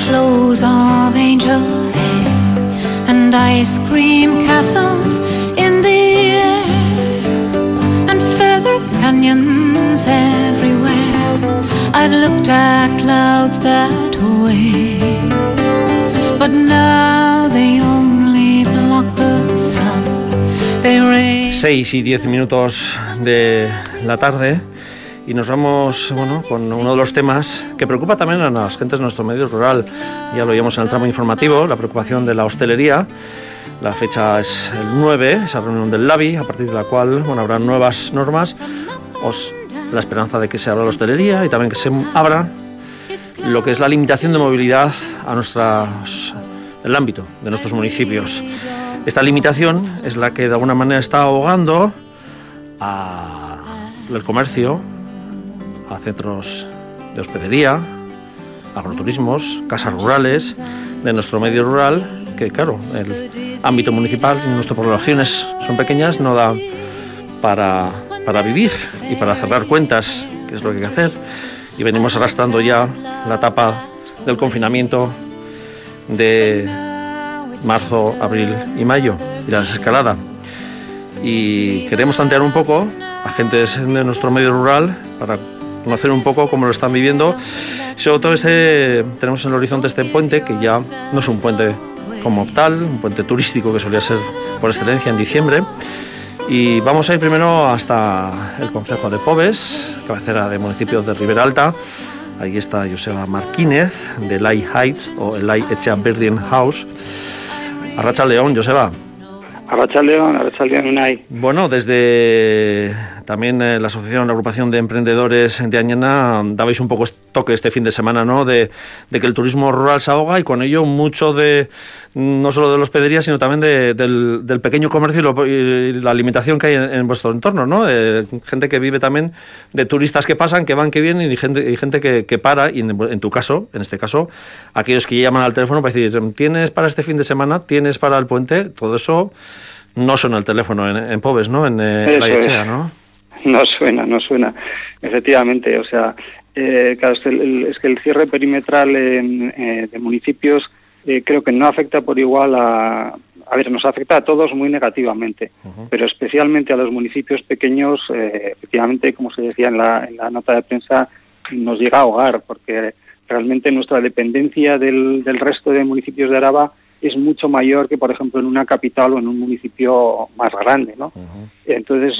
flows of angel hair and ice cream castles in the air and feather canyons everywhere. I've looked at clouds that way, but now they only block the sun. They rain. 6:10 de la tarde. Y nos vamos, con uno de los temas que preocupa también a las gentes de nuestro medio rural. Ya lo oímos en el tramo informativo, la preocupación de la hostelería. La fecha es el 9, esa reunión del LABI, a partir de la cual habrá nuevas normas. La esperanza de que se abra la hostelería y también que se abra lo que es la limitación de movilidad a el ámbito de nuestros municipios. Esta limitación es la que de alguna manera está ahogando al comercio, a centros de hospedería, agroturismos, casas rurales de nuestro medio rural, que claro, el ámbito municipal y nuestras poblaciones son pequeñas, no da para vivir y para cerrar cuentas, que es lo que hay que hacer. Y venimos arrastrando ya la etapa del confinamiento de marzo, abril y mayo, y la desescalada. Y queremos tantear un poco a gentes de nuestro medio rural para conocer un poco cómo lo están viviendo. Sobre todo tenemos en el horizonte este puente, que ya no es un puente como tal, un puente turístico que solía ser por excelencia en diciembre. Y vamos a ir primero hasta el concejo de Pobes, cabecera de municipios de Ribera Alta. Ahí está Joseba Martínez, de Elai Heights o Elai Etxea Berdin House. Arratsaldeon, Joseba. Arratsaldeon, Unai. Bueno, desde también la asociación, la agrupación de emprendedores de Añana, dabais un poco toque este fin de semana, ¿no? De que el turismo rural se ahoga y con ello mucho no solo de la hospedería, sino también del pequeño comercio y la alimentación que hay en vuestro entorno, ¿no? Gente que vive también de turistas que pasan, que van, que vienen y gente que para, y en tu caso, en este caso, aquellos que llaman al teléfono para decir, ¿tienes para este fin de semana? ¿Tienes para el puente? Todo eso no suena el teléfono en Pobes, ¿no? En la Etxea, ¿no? No suena, efectivamente. O sea, claro, es que el cierre perimetral de municipios creo que no afecta por igual nos afecta a todos muy negativamente, pero especialmente a los municipios pequeños, efectivamente, como se decía en la nota de prensa, nos llega a ahogar, porque realmente nuestra dependencia del resto de municipios de Araba es mucho mayor que, por ejemplo, en una capital o en un municipio más grande, ¿no? Entonces,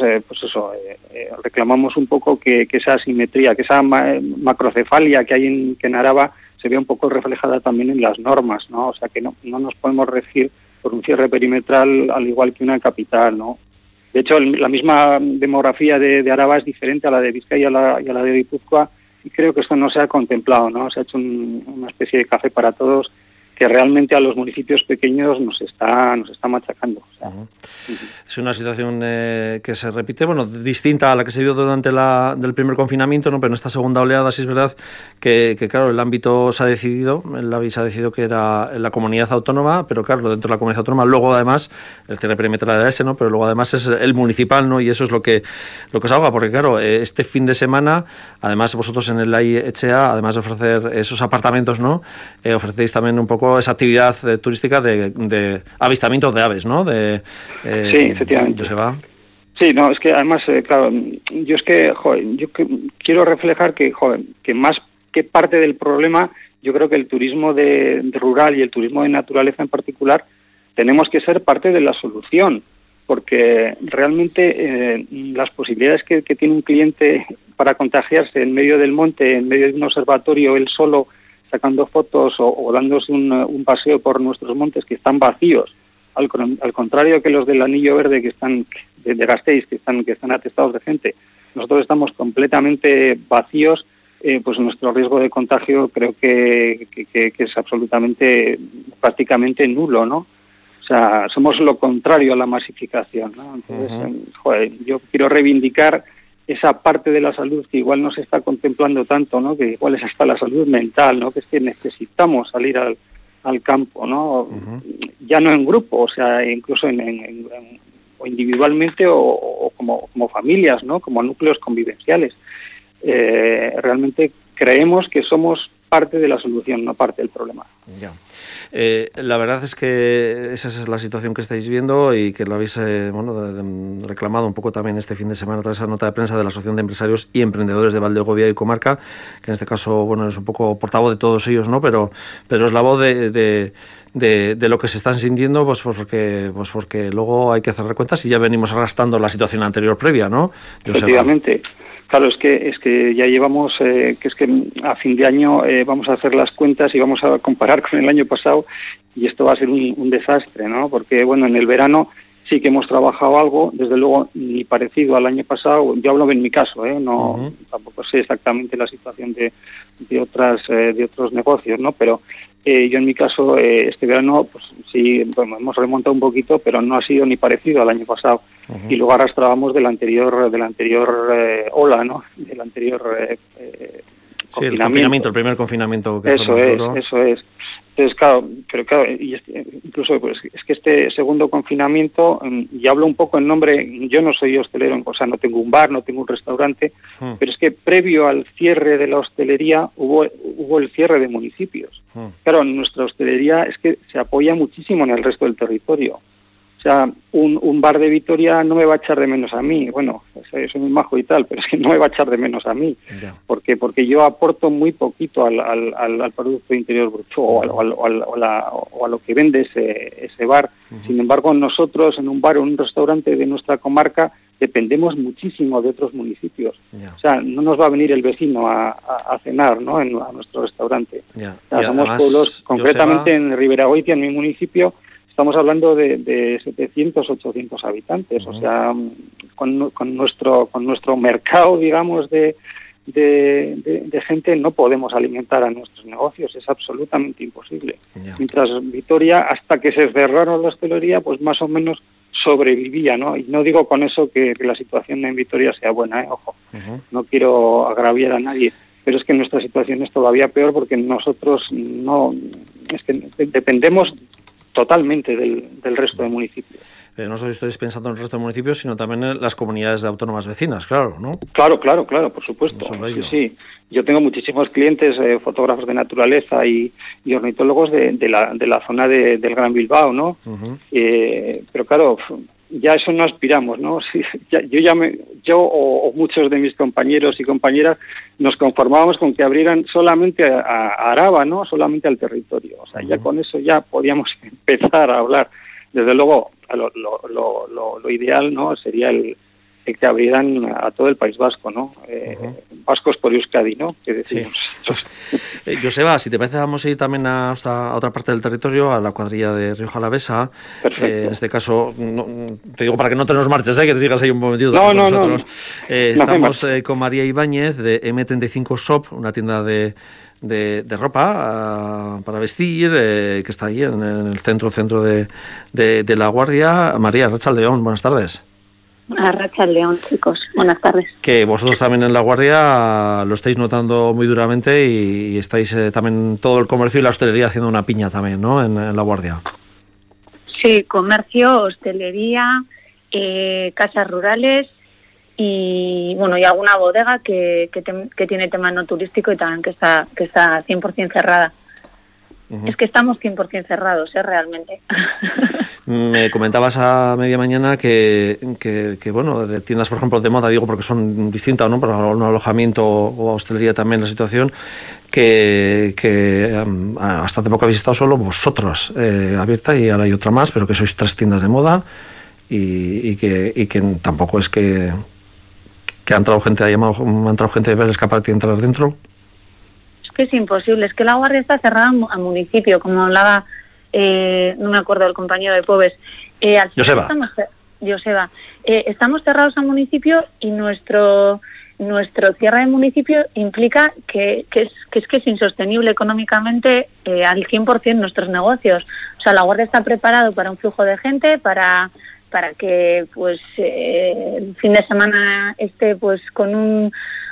reclamamos un poco que esa asimetría, que esa macrocefalia que hay que en Araba se vea un poco reflejada también en las normas, ¿no? O sea, que no nos podemos regir por un cierre perimetral al igual que una capital, ¿no? De hecho, la misma demografía de Araba es diferente a la de Vizcaya y a la de Guipúzcoa, y creo que esto no se ha contemplado, ¿no? Se ha hecho una especie de café para todos que realmente a los municipios pequeños nos está machacando. O sea, es una situación que se repite, distinta a la que se vio durante del primer confinamiento, ¿no? Pero en esta segunda oleada sí es verdad que claro, el ámbito se ha decidido, el AVI se ha decidido que era la comunidad autónoma, pero claro, dentro de la comunidad autónoma, luego además, el cierre perimetral era ese, ¿no? Pero luego además es el municipal, ¿no? Y eso es lo que se ahoga, porque claro, este fin de semana, además vosotros en el Elai Etxea, además de ofrecer esos apartamentos, ¿no? Ofrecéis también un poco esa actividad turística de avistamientos de aves, ¿no? Sí, efectivamente. Joseba. Sí, no, es que además, claro, yo quiero reflejar que más que parte del problema, yo creo que el turismo de rural y el turismo de naturaleza en particular tenemos que ser parte de la solución, porque realmente las posibilidades que tiene un cliente para contagiarse en medio del monte, en medio de un observatorio, él solo, sacando fotos o dándose un paseo por nuestros montes que están vacíos, al contrario que los del Anillo Verde que están de Gasteiz, que están atestados de gente, nosotros estamos completamente vacíos, pues nuestro riesgo de contagio creo que es absolutamente, prácticamente nulo, ¿no? O sea, somos lo contrario a la masificación, ¿no? Entonces, yo quiero reivindicar esa parte de la salud que igual no se está contemplando tanto, ¿no? Que igual es hasta la salud mental, ¿no? Que es que necesitamos salir al campo, ¿no? Ya no en grupo, o sea, incluso o individualmente o como familias, ¿no? Como núcleos convivenciales. realmente creemos que somos parte de la solución, no parte del problema. Ya. La verdad es que esa es la situación que estáis viendo y que lo habéis reclamado un poco también este fin de semana tras esa nota de prensa de la Asociación de Empresarios y Emprendedores de Valdegovía y Comarca, que en este caso es un poco portavoz de todos ellos, ¿no? Pero es la voz de lo que se están sintiendo, pues porque luego hay que cerrar cuentas y ya venimos arrastrando la situación anterior previa, ¿no? Efectivamente. Claro, es que ya llevamos, que es que a fin de año vamos a hacer las cuentas y vamos a comparar con el año pasado y esto va a ser un desastre, ¿no? Porque, bueno, en el verano sí que hemos trabajado algo, desde luego ni parecido al año pasado. Yo hablo en mi caso, no, tampoco sé exactamente la situación de otros negocios, ¿no? Pero yo en mi caso este verano, pues sí, bueno, hemos remontado un poquito, pero no ha sido ni parecido al año pasado. Y luego arrastrábamos del anterior ola, ¿no? Del anterior confinamiento, el primer confinamiento que eso es. Entonces, claro, y incluso pues es que este segundo confinamiento, y hablo un poco en nombre, yo no soy hostelero, o sea, no tengo un bar, no tengo un restaurante, pero es que previo al cierre de la hostelería hubo el cierre de municipios. Claro, nuestra hostelería es que se apoya muchísimo en el resto del territorio. O sea, un bar de Vitoria no me va a echar de menos a mí. Bueno, soy muy majo y tal, pero es que no me va a echar de menos a mí. Ya. Porque yo aporto muy poquito al Producto Interior Bruto o a lo que vende ese bar. Sin embargo, nosotros en un bar o en un restaurante de nuestra comarca dependemos muchísimo de otros municipios. Ya. O sea, no nos va a venir el vecino a cenar, ¿no? a nuestro restaurante. Ya. O sea, somos además, pueblos, concretamente en Riberagoitia, en mi municipio, estamos hablando de 700, 800 habitantes, o sea, con nuestro mercado, digamos, de gente no podemos alimentar a nuestros negocios, es absolutamente imposible. Yeah. Mientras Vitoria, hasta que se cerraron la hostelería, pues más o menos sobrevivía, ¿no? Y no digo con eso que la situación en Vitoria sea buena, ojo, no quiero agraviar a nadie, pero es que nuestra situación es todavía peor porque nosotros es que dependemos totalmente del resto de municipios. No solo estoy pensando en el resto de municipios, sino también en las comunidades de autónomas vecinas, claro, ¿no? Claro, por supuesto. Sí. Yo tengo muchísimos clientes, fotógrafos de naturaleza y ornitólogos de la zona del Gran Bilbao, ¿no? Pero claro, ya eso no aspiramos, ¿no? Sí, yo o muchos de mis compañeros y compañeras nos conformábamos con que abrieran solamente a Araba, ¿no? Solamente al territorio. O sea, ya con eso ya podíamos empezar a hablar. Desde luego, lo ideal, ¿no? Sería el que abrieran a todo el País Vasco, ¿no? Vascos por Euskadi, ¿no? Que decimos. Sí. Joseba, si te parece, vamos a ir también a otra parte del territorio, a la cuadrilla de Rioja Alavesa. En este caso, te digo para que no te nos marches, que te sigas ahí un momentito con nosotros. Estamos con María Ibáñez de M35 Shop, una tienda de ropa para vestir, que está ahí en el centro de La Guardia. María, Arratsaldeon, buenas tardes. Arratsaldeon, chicos, buenas tardes. Que vosotros también en La Guardia lo estáis notando muy duramente y estáis también todo el comercio y la hostelería haciendo una piña también, ¿no? En La Guardia. Sí, comercio, hostelería, casas rurales y bueno, y alguna bodega que tiene tema no turístico y también que está 100% cerrada. Es que estamos 100% cerrados, realmente. Me comentabas a media mañana que bueno, de tiendas, por ejemplo, de moda, digo porque son distintas, ¿no? Para un alojamiento o hostelería también la situación, que hasta hace poco habéis estado solo vosotros abierta y ahora hay otra más, pero que sois 3 tiendas de moda y que tampoco es que ha entrado gente, ha entrado gente de ver el escaparate y entrar dentro. Que es imposible, es que La Guardia está cerrada a municipio, como hablaba, no me acuerdo, el compañero de Pobes. Joseba. Estamos cerrados a municipio y nuestro cierre de municipio implica que es insostenible económicamente al 100% nuestros negocios. O sea, La Guardia está preparado para un flujo de gente, para que pues el fin de semana esté pues con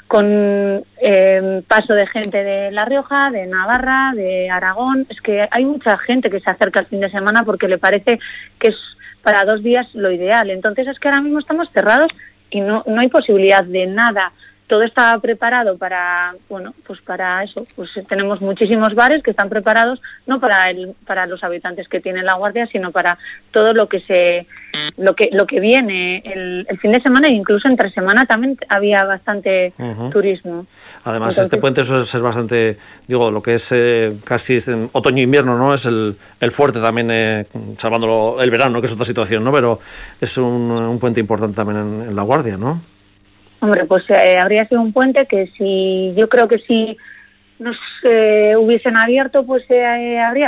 paso de gente de La Rioja, de Navarra, de Aragón. Es que hay mucha gente que se acerca el fin de semana porque le parece que es para 2 días lo ideal. Entonces es que ahora mismo estamos cerrados y no hay posibilidad de nada todo estaba preparado para, bueno, pues para eso. Pues tenemos muchísimos bares que están preparados no para los habitantes que tiene La Guardia, sino para todo lo que viene el fin de semana, e incluso entre semana también había bastante turismo. Además, entonces, este puente suele ser bastante, digo, lo que es casi otoño-invierno, ¿no? Es el fuerte también, salvando el verano, que es otra situación, ¿no? Pero es un puente importante también en La Guardia, ¿no? Hombre, pues habría sido un puente que yo creo que si nos hubiesen abierto, pues habría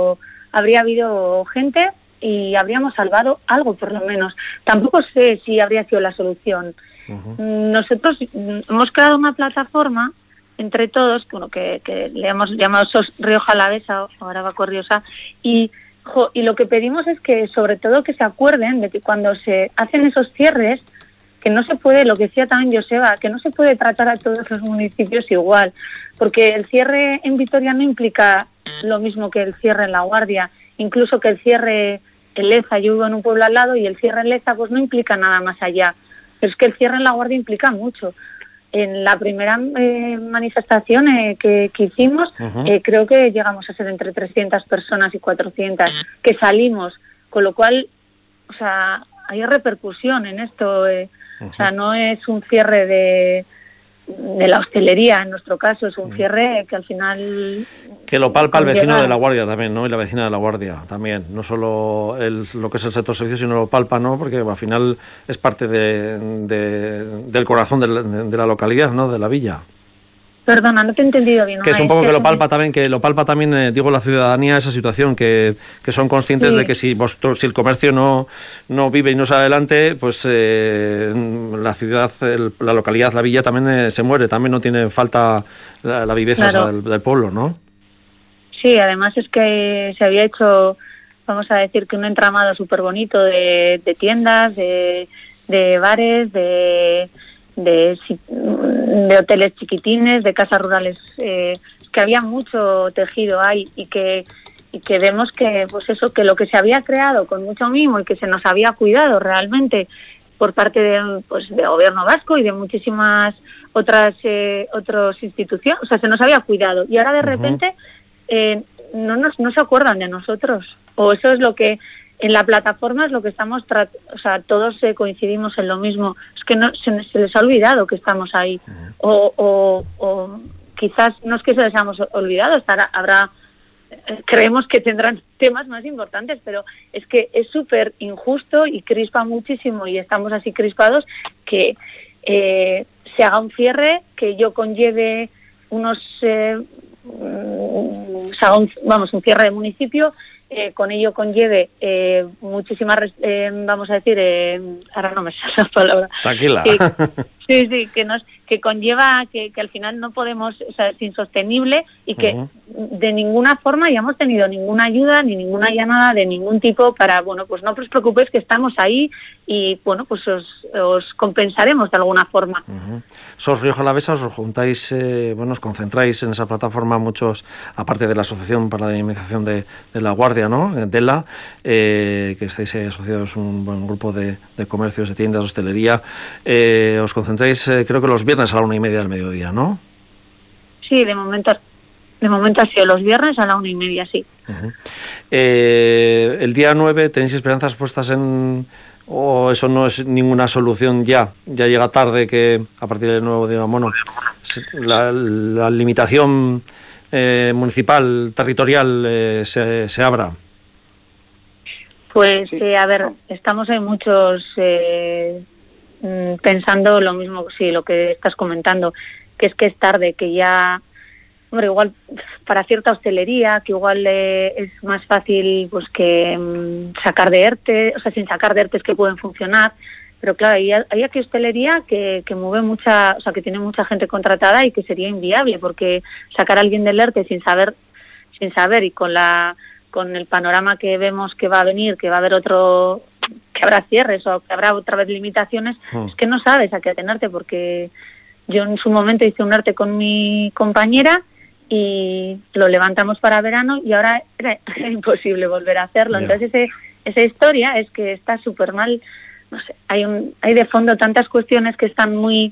habido gente y habríamos salvado algo, por lo menos. Tampoco sé si habría sido la solución. Nosotros hemos creado una plataforma entre todos, bueno, que le hemos llamado SOS Rioja Alavesa, ahora va Corriosa, y lo que pedimos es que, sobre todo, que se acuerden de que cuando se hacen esos cierres, que no se puede, lo que decía también Joseba, que no se puede tratar a todos los municipios igual, porque el cierre en Vitoria no implica lo mismo que el cierre en La Guardia, incluso que el cierre en Leza, yo vivo en un pueblo al lado, y el cierre en Leza pues no implica nada más allá, pero es que el cierre en La Guardia implica mucho. En la primera manifestación que hicimos, creo que llegamos a ser entre 300 personas y 400 que salimos, con lo cual, o sea, hay repercusión en esto. O sea, no es un cierre de la hostelería, en nuestro caso, es un cierre que al final... Que lo palpa el vecino de La Guardia también, ¿no? Y la vecina de La Guardia también. No solo lo que es el sector servicios, sino lo palpa, ¿no? Porque al final es parte del corazón de la localidad, ¿no? De la villa. Perdona, no te he entendido bien. Que es un poco que lo palpa también, digo, la ciudadanía, esa situación, que son conscientes de que si el comercio no vive y no sale adelante, pues la ciudad, la localidad, la villa también se muere, también no tiene falta la viveza, claro, del pueblo, ¿no? Sí, además es que se había hecho, vamos a decir, que un entramado súper bonito de tiendas, de bares, de hoteles chiquitines, de casas rurales, que había mucho tejido ahí y que vemos que, pues eso, que lo que se había creado con mucho mimo y que se nos había cuidado realmente por parte de gobierno vasco y de muchísimas otras instituciones, o sea, se nos había cuidado y ahora de repente no se acuerdan de nosotros, o eso es lo que en la plataforma es lo que estamos o sea, todos coincidimos en lo mismo, es que se les ha olvidado que estamos ahí, o quizás no es que se les hayamos olvidado, creemos que tendrán temas más importantes, pero es que es súper injusto y crispa muchísimo, y estamos así crispados que se haga un cierre, que ello conlleve un cierre de municipio, con ello conlleve muchísimas, vamos a decir, ahora no me sale la palabra. Tranquila. Sí, que conlleva que al final no podemos, o sea, es insostenible y que de ninguna forma hayamos tenido ninguna ayuda ni ninguna llamada de ningún tipo para, bueno, pues no os preocupéis que estamos ahí y, bueno, pues os compensaremos de alguna forma. SOS Rioja Alavesa, os juntáis, os concentráis en esa plataforma muchos, aparte de la Asociación para la Dinamización de La Guardia, ¿no? DELA, que estáis asociados a un buen grupo de comercios, de tiendas, de hostelería. Os concentráis, creo que los viernes a la 1:30 del mediodía, ¿no? Sí, de momento ha sido los viernes a la 1:30, sí. El día 9, ¿tenéis esperanzas puestas o eso no es ninguna solución ya llega tarde, que a partir del nuevo día, la limitación municipal, territorial se abra? Pues a ver, estamos en muchos pensando lo mismo, sí, lo que estás comentando, que es tarde, que ya, hombre, igual para cierta hostelería, que igual es más fácil pues que sacar de ERTE, o sea, sin sacar de ERTE que pueden funcionar, pero claro, hay aquí hostelería que mueve mucha, o sea, que tiene mucha gente contratada y que sería inviable, porque sacar a alguien del ERTE sin saber y con el panorama que vemos que va a venir, que va a haber que habrá cierres o que habrá otra vez limitaciones, es que no sabes a qué atenerte, porque yo en su momento hice un ERTE con mi compañera y lo levantamos para verano y ahora era imposible volver a hacerlo. Yeah. Entonces esa historia es que está súper mal, no sé, hay de fondo tantas cuestiones que están muy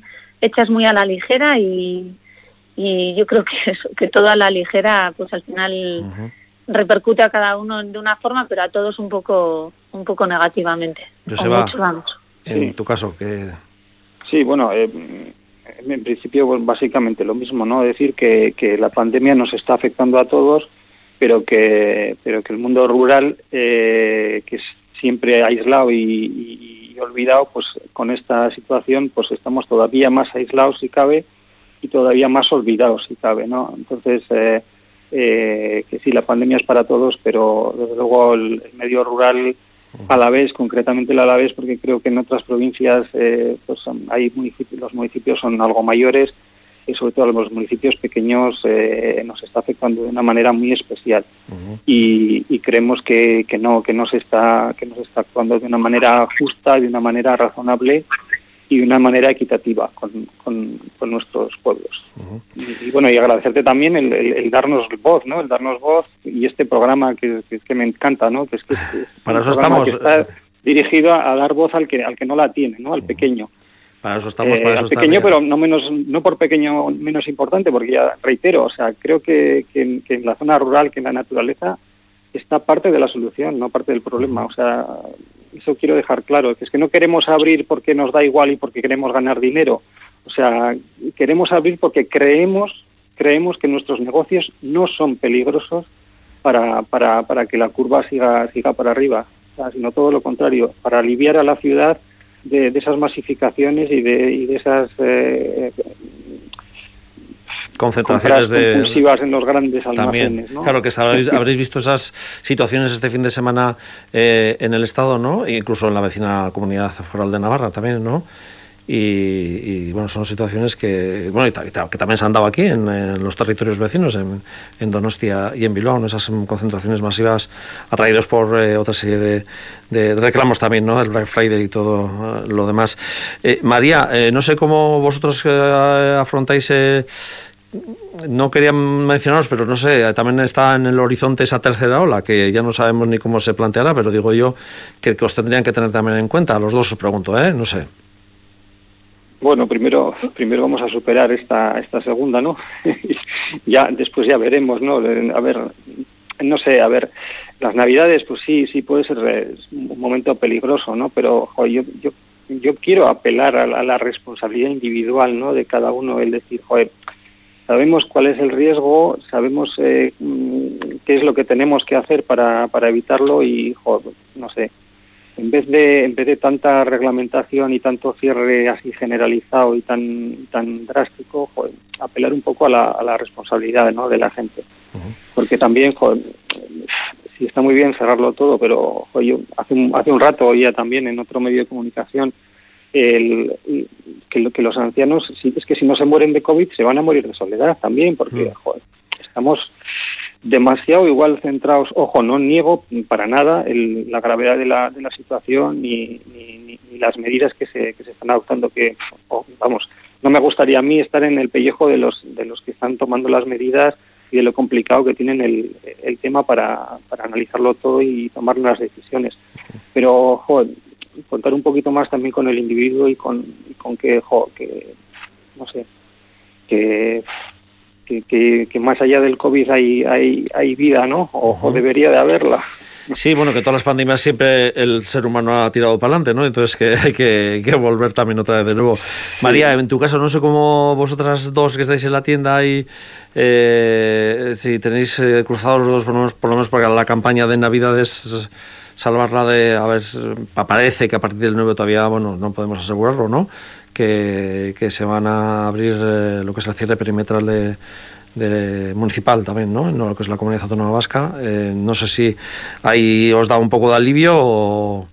hechas muy a la ligera y yo creo que todo a la ligera, pues al final repercute a cada uno de una forma, pero a todos un poco negativamente. Joseba, en tu caso, ¿qué? Sí, bueno, en principio, pues, básicamente lo mismo, ¿no? Decir que la pandemia nos está afectando a todos, pero que el mundo rural, que es siempre aislado y olvidado, pues con esta situación pues estamos todavía más aislados si cabe y todavía más olvidados si cabe, ¿no? Entonces, que sí, la pandemia es para todos, pero desde luego el medio rural Alavés, concretamente el Alavés, porque creo que en otras provincias pues hay los municipios son algo mayores y sobre todo los municipios pequeños nos está afectando de una manera muy especial y creemos que no se está actuando de una manera justa, de una manera razonable y de una manera equitativa con nuestros pueblos. Y bueno, y agradecerte también el darnos voz, ¿no? El darnos voz y este programa que me encanta, ¿no? Que para eso estamos, que está dirigido a dar voz al que no la tiene, ¿no? Al pequeño. Para eso estamos, para eso al pequeño, pero no por pequeño menos importante, porque ya reitero, o sea, creo que en la zona rural, que en la naturaleza, está parte de la solución, no parte del problema. O sea, eso quiero dejar claro, que es que no queremos abrir porque nos da igual y porque queremos ganar dinero. O sea, queremos abrir porque creemos que nuestros negocios no son peligrosos para que la curva siga para arriba, o sea, sino todo lo contrario, para aliviar a la ciudad de esas masificaciones y de esas concentraciones compulsivas en los grandes almacenes, también, ¿no? Claro, que habréis visto esas situaciones este fin de semana en el Estado, ¿no? E incluso en la vecina comunidad foral de Navarra también, ¿no? Y bueno, son situaciones que también se han dado aquí en los territorios vecinos, en Donostia y en Bilbao, ¿no? Esas concentraciones masivas atraídos por otra serie de reclamos también, ¿no? El Black Friday y todo lo demás. María, no sé cómo vosotros afrontáis. No quería mencionaros, pero no sé, también está en el horizonte esa tercera ola, que ya no sabemos ni cómo se planteará, pero digo yo que os tendrían que tener también en cuenta. A los dos os pregunto, no sé. Bueno, primero vamos a superar esta segunda, ¿no? Ya después ya veremos, ¿no? A ver, no sé, las Navidades, pues sí puede ser un momento peligroso, ¿no? Pero joder, yo quiero apelar a la responsabilidad individual, ¿no? De cada uno, el decir, joder, sabemos cuál es el riesgo, sabemos qué es lo que tenemos que hacer para evitarlo y, joder, no sé. En vez de tanta reglamentación y tanto cierre así generalizado y tan drástico, joder, apelar un poco a la responsabilidad, ¿no? De la gente. Porque también, joder, sí está muy bien cerrarlo todo, pero joder, yo hace un rato oía también en otro medio de comunicación que los ancianos, es que si no se mueren de COVID se van a morir de soledad también, porque joder, estamos demasiado igual centrados. Ojo, no niego para nada la gravedad de la situación ni las medidas que se están adoptando, que vamos, no me gustaría a mí estar en el pellejo de los que están tomando las medidas y de lo complicado que tienen el tema para analizarlo todo y tomar unas decisiones. Pero joder, contar un poquito más también con el individuo y con que no sé, que más allá del COVID hay vida, ¿no? O debería de haberla. Sí, bueno, que todas las pandemias siempre el ser humano ha tirado para adelante, ¿no? Entonces que hay que volver también otra vez de nuevo. Sí. María, en tu caso, no sé cómo vosotras dos que estáis en la tienda y si tenéis cruzados los dos, por lo menos para la campaña de Navidades, salvarla de, parece que a partir del 9 todavía, bueno, no podemos asegurarlo, ¿no? Que se van a abrir lo que es el cierre perimetral de municipal también, ¿no? En lo que es la Comunidad Autónoma Vasca. No sé si ahí os da un poco de alivio o...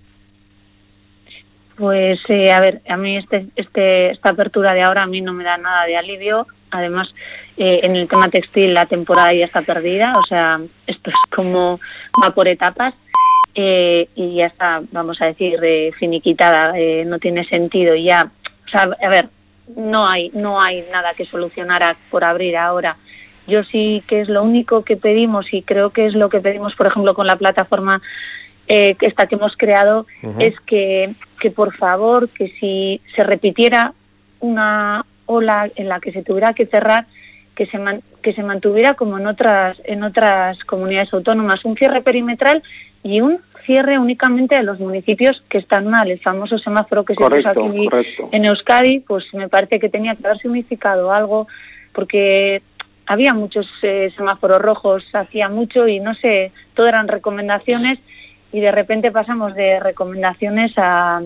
Pues a mí esta apertura de ahora a mí no me da nada de alivio. Además, en el tema textil la temporada ya está perdida, o sea, esto es como va por etapas. Y ya está, vamos a decir, finiquitada, no tiene sentido ya. O sea, no hay nada que solucionar por abrir ahora. Yo sí que es lo único que pedimos y creo que es lo que pedimos, por ejemplo, con la plataforma que hemos creado, es que por favor, que si se repitiera ola en la que se tuviera que cerrar, que se mantuviera como en otras comunidades autónomas, un cierre perimetral y un cierre únicamente de los municipios que están mal. El famoso semáforo que se puso aquí en Euskadi, pues me parece que tenía que haberse unificado algo, porque había muchos semáforos rojos, hacía mucho y no sé, todo eran recomendaciones y de repente pasamos de recomendaciones a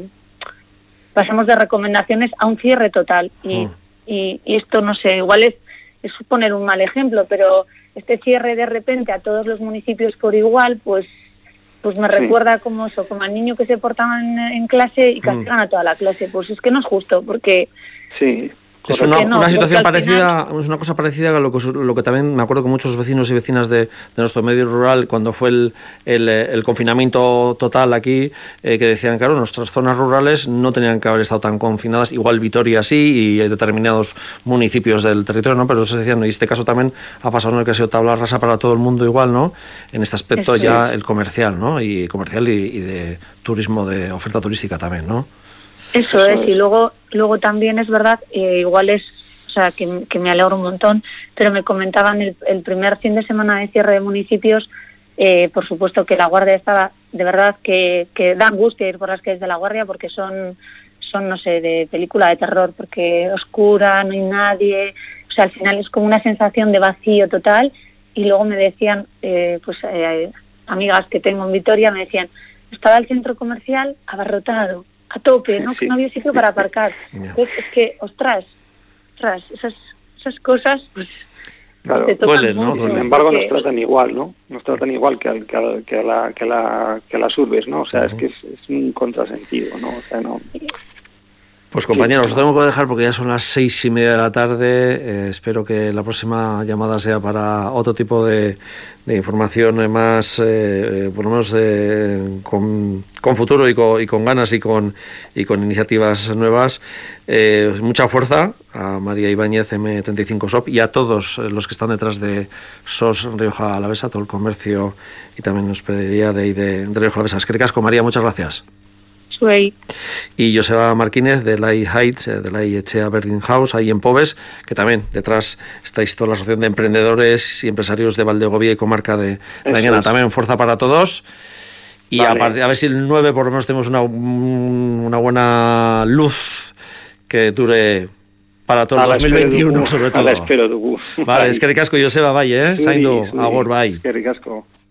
un cierre total y esto no sé, igual es poner un mal ejemplo, pero este cierre de repente a todos los municipios por igual, pues me recuerda como al niño que se portaba en clase y castigan a toda la clase. Pues es que no es justo, porque... Sí. Es una situación parecida, es una cosa parecida a lo que también me acuerdo que muchos vecinos y vecinas de nuestro medio rural, cuando fue el confinamiento total aquí, que decían, claro, nuestras zonas rurales no tenían que haber estado tan confinadas, igual Vitoria sí, y determinados municipios del territorio, ¿no? Pero se decían, y este caso también ha pasado en el que ha sido tabla rasa para todo el mundo igual, ¿no? En este aspecto ya el comercial, ¿no? Y comercial y de turismo, de oferta turística también, ¿no? Eso es, y luego también es verdad, igual es, o sea, que me alegro un montón, pero me comentaban el primer fin de semana de cierre de municipios, por supuesto que La Guardia estaba, de verdad que da angustia ir por las calles de La Guardia porque son no sé, de película de terror, porque oscura, no hay nadie, o sea, al final es como una sensación de vacío total, y luego me decían, amigas que tengo en Vitoria, me decían, estaba el centro comercial abarrotado, a tope, ¿no? Que no había sitio para aparcar. Entonces, es que, ostras, esas cosas, pues... Claro, duelen, ¿no? Sin embargo, nos tratan igual, ¿no? Nos tratan igual que las urbes, ¿no? O sea, es que es un contrasentido, ¿no? O sea, no... Pues compañeros, os tengo que dejar porque ya son las 6:30 de la tarde. Espero que la próxima llamada sea para otro tipo de información más, por lo menos con futuro y con ganas y con iniciativas nuevas. Mucha fuerza a María Ibáñez, M35 SOP, y a todos los que están detrás de SOS Rioja Alavesa, todo el comercio y también hospedería de Rioja Alavesa. Es que ricasco, María, muchas gracias. Soy. Y Joseba Martínez de la Heights, de la Echea Birding House, ahí en Pobes, que también detrás estáis toda la asociación de emprendedores y empresarios de Valdegovía y comarca de Dañana. También fuerza para todos. Y vale. A ver si el 9 por lo menos tenemos una buena luz que dure para todo el 2021, sobre todo. Espero dugu. Vale, es que ricasco, Joseba, bai, Zaindu, agor, bai. Es que ricasco.